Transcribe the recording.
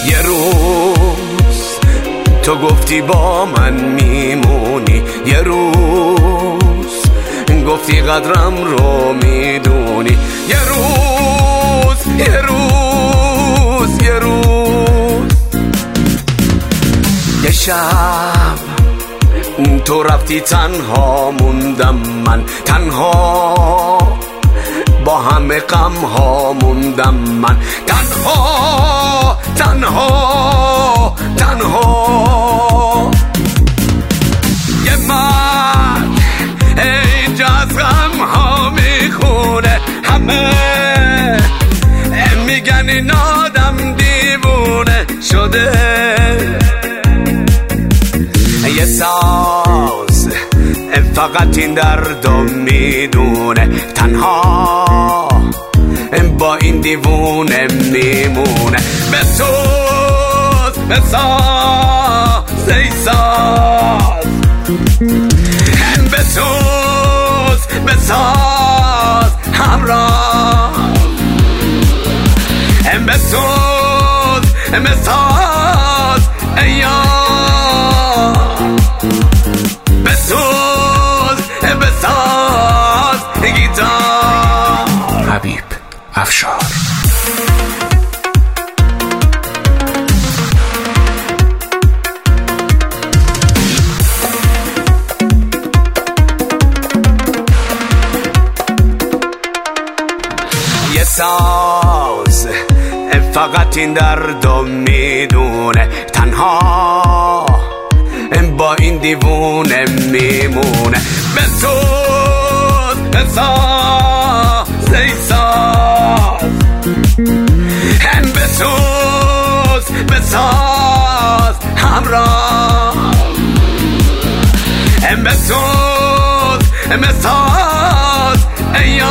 یه روز تو گفتی با من میمونی، یه روز گفتی قدرم رو میدونی، یه روز یه روز یه روز یه شب تو رفتی تنها موندم من، تنها با همه غم ها موندم من، تنها تنها تنها. یه مرد اینجا از غم ها میخونه، همه میگن این آدم دیوونه شده. یه ساز فقط این دردو میدونه، تنها با این دیوونه میمونه. بسوز بساز ای ساز، بسوز بساز همراه، بسوز بساز ای یار، بسوز بساز گیتار. حبیب افشار. یه ساز فقط این دردو میدونه، تنها با این دیوونه میمونه. بسوز بساز ای ساز، بسوز بساز همراه، بسوز بساز ای